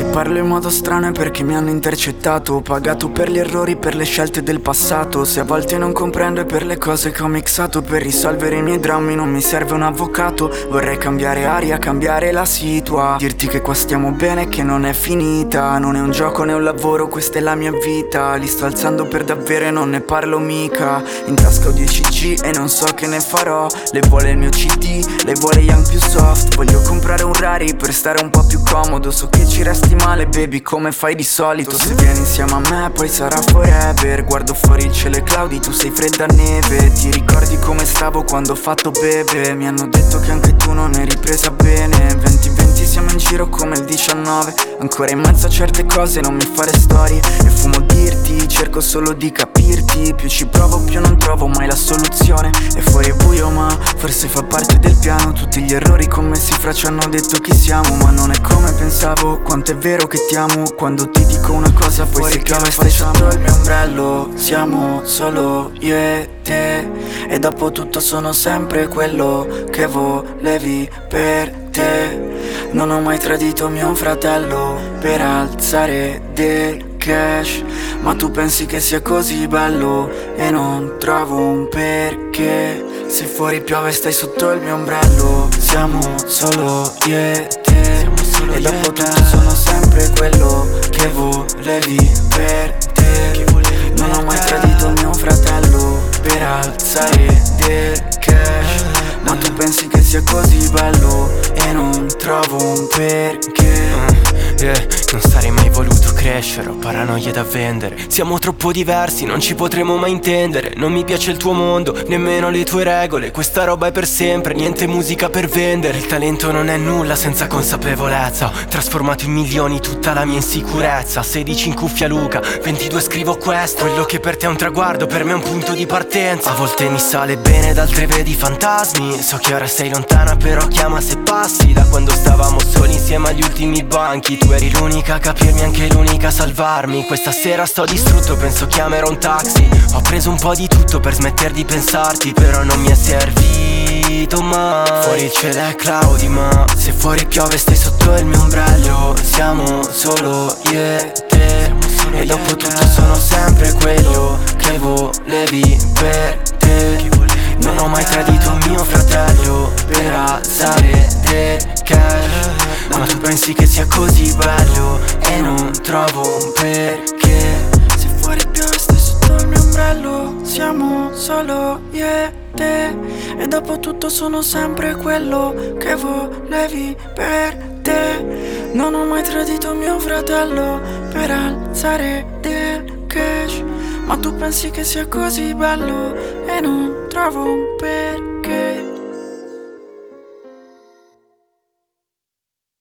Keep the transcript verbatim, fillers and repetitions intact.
parlo in modo strano è perché mi hanno intercettato. Ho pagato per gli errori, per le scelte del passato. Se a volte non comprendo è per le cose che ho mixato. Per risolvere i miei drammi non mi serve un avvocato. Vorrei cambiare aria, cambiare la situa. Dirti che qua stiamo bene e che non è finita. Non è un gioco né un lavoro, questa è la mia vita. Li sto alzando per davvero e non ne parlo mica. In tasca ho dieci G e non so che ne farò. Le vuole il mio C D, le vuole Young più soft. Voglio comprare un Rari per stare un po' più comodo. So che ci resti male baby come fai di solito. Se vieni insieme a me poi sarà forever. Guardo fuori il cielo e cloudi, tu sei fredda neve. Ti ricordi come stavo quando ho fatto bebe? Mi hanno detto che anche tu non eri presa bene. Venti venti siamo in giro come il diciannove. Ancora in mezzo a certe cose non mi fare storie. E fumo dirti, cerco solo di capirti. Più ci provo più non trovo mai la soluzione. E fuori è buio ma forse fa parte del piano. Tutti gli errori commessi fra ci hanno detto chi siamo. Ma non è come pensavo, quanto è vero che ti amo. Quando ti dico una cosa poi fuori se piove stai sotto il mio ombrello. Siamo solo io e te. E dopo tutto sono sempre quello che volevi per te. Non ho mai tradito mio fratello per alzare del cash. Ma tu pensi che sia così bello e non trovo un perché. Se fuori piove stai sotto il mio ombrello. Siamo solo io e te. E dopo tutto sono sempre quello che volevi per te. Non ho mai tradito mio fratello per alzare del cash. Ma tu pensi che sia così bello e non trovo un perché. uh, yeah. Non sarei mai voluto crescere, ho paranoie da vendere. Siamo troppo diversi, non ci potremo mai intendere. Non mi piace il tuo mondo, nemmeno le tue regole. Questa roba è per sempre, niente musica per vendere. Il talento non è nulla senza consapevolezza. Ho trasformato in milioni tutta la mia insicurezza. Sedici in cuffia Luca, ventidue scrivo questo. Quello che per te è un traguardo, per me è un punto di partenza. A volte mi sale bene, ad altre vedi fantasmi. So che ora sei lontana però chiama se passi. Da quando stavamo soli insieme agli ultimi banchi. Tu eri l'unica a capirmi, anche l'unica a salvarmi. Questa sera sto distrutto, penso chiamerò un taxi. Ho preso un po' di tutto per smettere di pensarti, però non mi è servito mai. Fuori il cielo è cloudy ma se fuori piove stai sotto il mio ombrello. Siamo solo io e te. E dopo tutto sono sempre quello che volevi per te. Non ho mai tradito mio fratello per alzare del cash. Ma tu pensi che sia così bello e non trovo un perché. Se fuori piove stai sotto il mio ombrello. Siamo solo io e te. E dopo tutto sono sempre quello che volevi per te. Non ho mai tradito mio fratello per alzare del cash. Ma tu pensi che sia così bello e non trovo un perché.